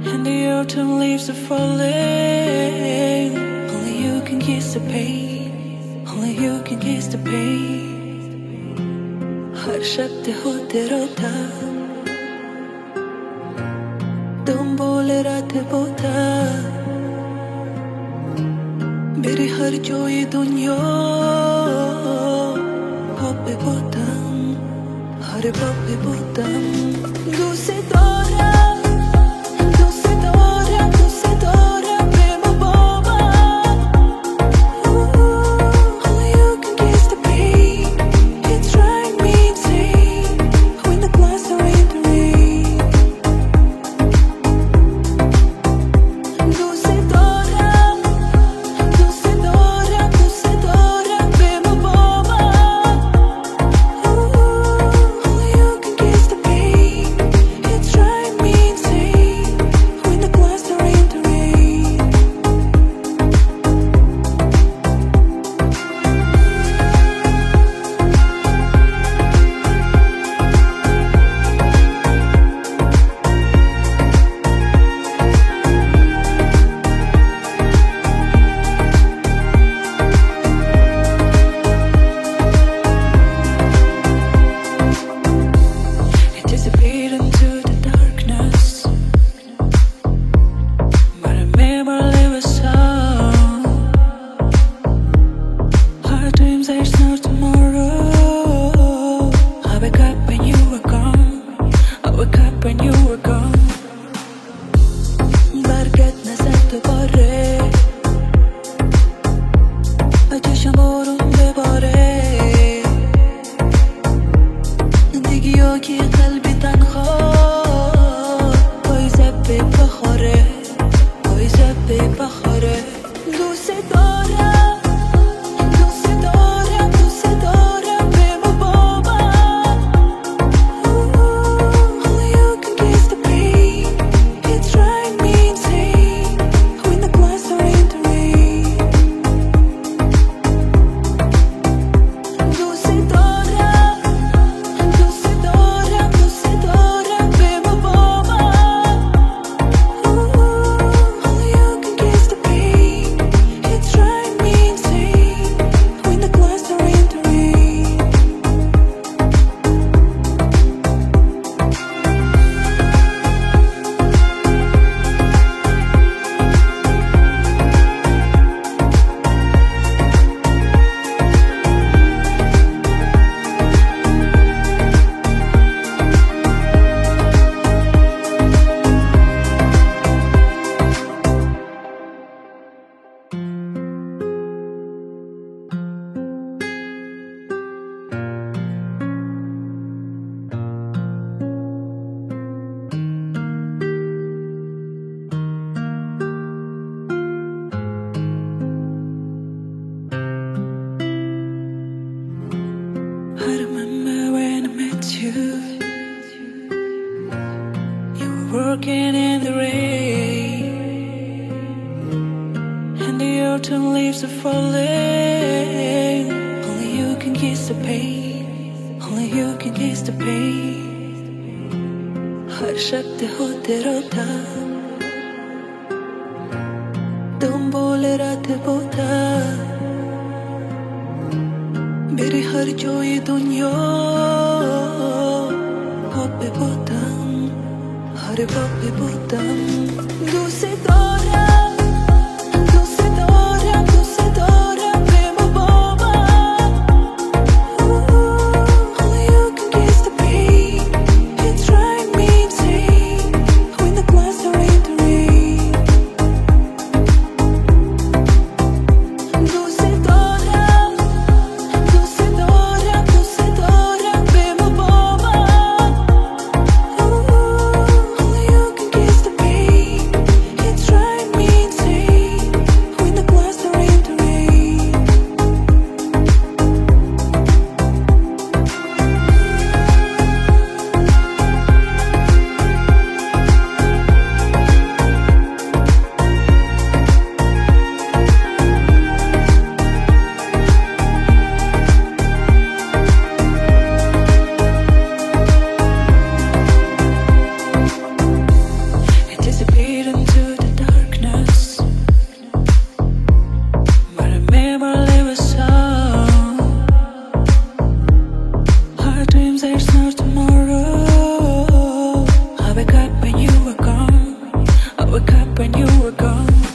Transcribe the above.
And the autumn leaves are falling. Only you can kiss the pain. Only you can kiss the pain. हर शब्द हो तेरा था तुम बोले रात बोता मेरी हर जोई दुनिया पप्पे बोतम हर पप्पे बोतम दूसरे दौरा Working in the rain, and the autumn leaves are falling. Only you can kiss the pain. Only you can kiss the pain. हर शब्द हो तेरा था तुम बोले रात बोता मेरी हर जोई दुनिया पप्पे बोतम हर पप्पे बोतम दूसरे दौरा Try me woke up when you were gone.